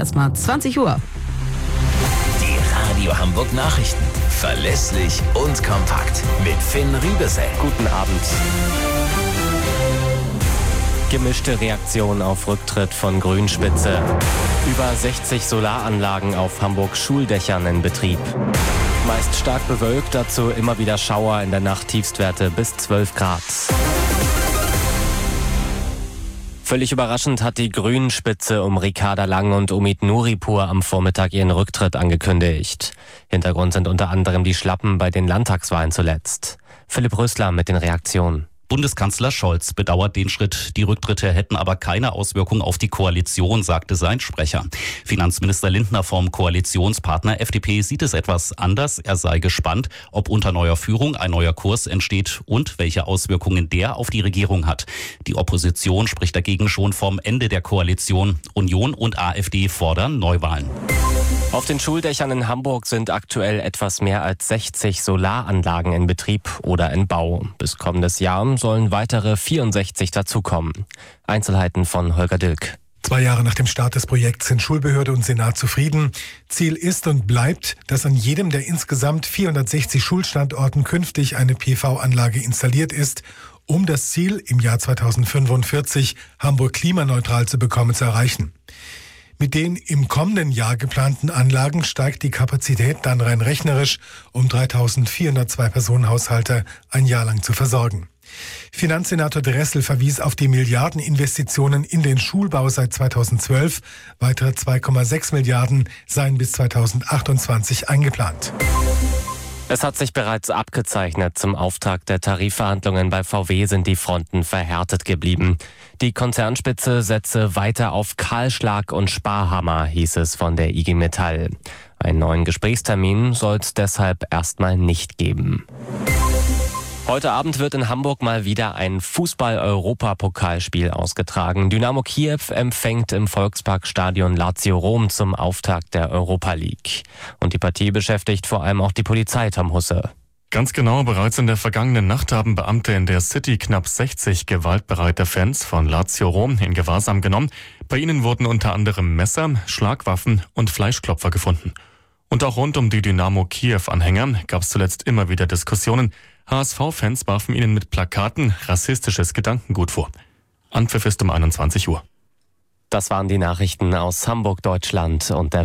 erstmal 20 Uhr. Die Radio Hamburg Nachrichten. Verlässlich und kompakt. Mit Finn Riebesell. Guten Abend. Gemischte Reaktion auf Rücktritt von Grünspitze. Über 60 Solaranlagen auf Hamburgs Schuldächern in Betrieb. Meist stark bewölkt, dazu immer wieder Schauer, in der Nacht Tiefstwerte bis 12 Grad. Völlig überraschend hat die Grünspitze um Ricarda Lang und Omid Nuripur am Vormittag ihren Rücktritt angekündigt. Hintergrund sind unter anderem die Schlappen bei den Landtagswahlen zuletzt. Philipp Rösler mit den Reaktionen. Bundeskanzler Scholz bedauert den Schritt. Die Rücktritte hätten aber keine Auswirkung auf die Koalition, sagte sein Sprecher. Finanzminister Lindner vom Koalitionspartner FDP sieht es etwas anders. Er sei gespannt, ob unter neuer Führung ein neuer Kurs entsteht und welche Auswirkungen der auf die Regierung hat. Die Opposition spricht dagegen schon vom Ende der Koalition. Union und AfD fordern Neuwahlen. Auf den Schuldächern in Hamburg sind aktuell etwas mehr als 60 Solaranlagen in Betrieb oder in Bau. Bis kommendes Jahr sollen weitere 64 dazukommen. Einzelheiten von Holger Dilk. 2 Jahre nach dem Start des Projekts sind Schulbehörde und Senat zufrieden. Ziel ist und bleibt, dass an jedem der insgesamt 460 Schulstandorten künftig eine PV-Anlage installiert ist, um das Ziel, im Jahr 2045 Hamburg klimaneutral zu bekommen, zu erreichen. Mit den im kommenden Jahr geplanten Anlagen steigt die Kapazität dann rein rechnerisch um 3.402 Personenhaushalte ein Jahr lang zu versorgen. Finanzsenator Dressel verwies auf die Milliardeninvestitionen in den Schulbau seit 2012. Weitere 2,6 Milliarden seien bis 2028 eingeplant. Es hat sich bereits abgezeichnet. Zum Auftakt der Tarifverhandlungen bei VW sind die Fronten verhärtet geblieben. Die Konzernspitze setze weiter auf Kahlschlag und Sparhammer, hieß es von der IG Metall. Einen neuen Gesprächstermin soll es deshalb erstmal nicht geben. Heute Abend wird in Hamburg mal wieder ein Fußball-Europapokalspiel ausgetragen. Dynamo Kiew empfängt im Volksparkstadion Lazio Rom zum Auftakt der Europa League. Und die Partie beschäftigt vor allem auch die Polizei, Tom Husse. Ganz genau, bereits in der vergangenen Nacht haben Beamte in der City knapp 60 gewaltbereite Fans von Lazio Rom in Gewahrsam genommen. Bei ihnen wurden unter anderem Messer, Schlagwaffen und Fleischklopfer gefunden. Und auch rund um die Dynamo Kiew-Anhänger gab es zuletzt immer wieder Diskussionen. HSV-Fans warfen ihnen mit Plakaten rassistisches Gedankengut vor. Anpfiff ist um 21 Uhr. Das waren die Nachrichten aus Hamburg, Deutschland und der